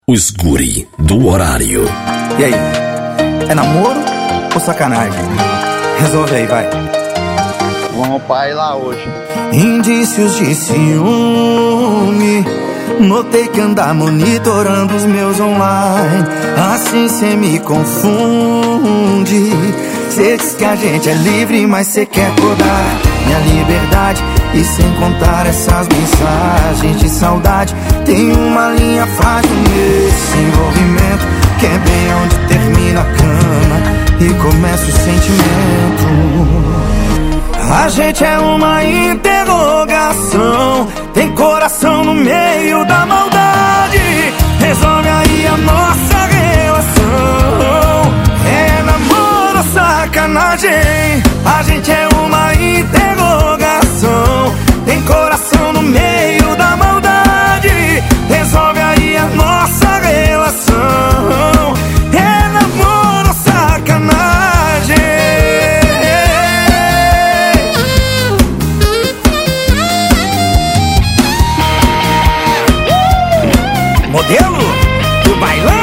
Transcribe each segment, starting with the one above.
Os guri do horário. E aí, é namoro ou sacanagem? Resolve aí, vai. Vamos pra ir lá hoje. Indícios de ciúme, notei que anda monitorando os meus online. Assim cê me confunde. Cê diz que a gente é livre, mas cê quer podar minha liberdade. E sem contar essas mensagens de saudade, tem uma linha frágil nesse envolvimento, que é bem onde termina a cama e começa o sentimento. A gente é uma interrogação, tem coração no meio da maldade. Resolve aí a nossa relação. É namoro ou sacanagem? A gente é uma interrogação, tem coração no meio da maldade. Resolve aí a nossa relação. É namoro ou sacanagem? Modelo do bailão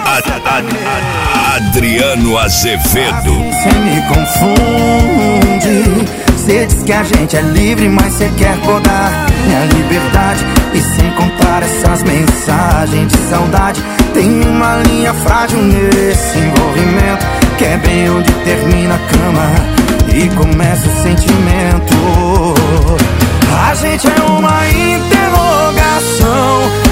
Adriano Azevedo. Cê me confunde. Cê diz que a gente é livre, mas cê quer podar minha liberdade. E sem contar essas mensagens de saudade, tem uma linha frágil nesse envolvimento, que é bem onde termina a cama e começa o sentimento. A gente é uma interrogação,